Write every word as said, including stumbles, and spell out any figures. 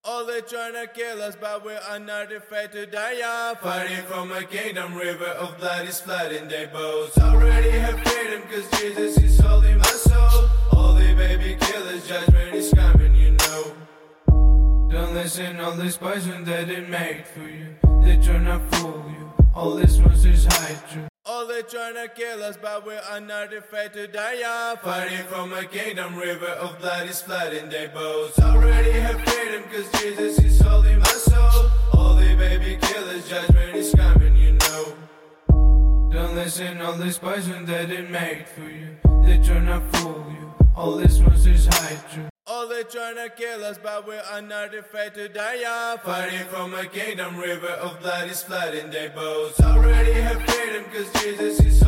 All they tryna kill us, but we are not afraid to die, yeah. Fighting from a kingdom, river of blood is flooding their boats. Already have freedom, cause Jesus is holding my soul. All the baby killers, judgment is coming, you know. Don't listen, all this poison that they made for you. They tryna fool you, all these monsters hide you. All they tryna kill us, but we are not afraid to die, yeah. Fighting from a kingdom, river of blood is flooding their boats. Already have freedom, cause Jesus is holding my soul. All the baby killers, judgment is coming, you know. Don't listen, all this poison that they made for you. They tryna fool you, all these monsters hide you. All they tryna kill us, but we are not afraid to die, yeah. Fighting from a kingdom, river of blood is flooding their boats. Already have freedom, cause Jesus is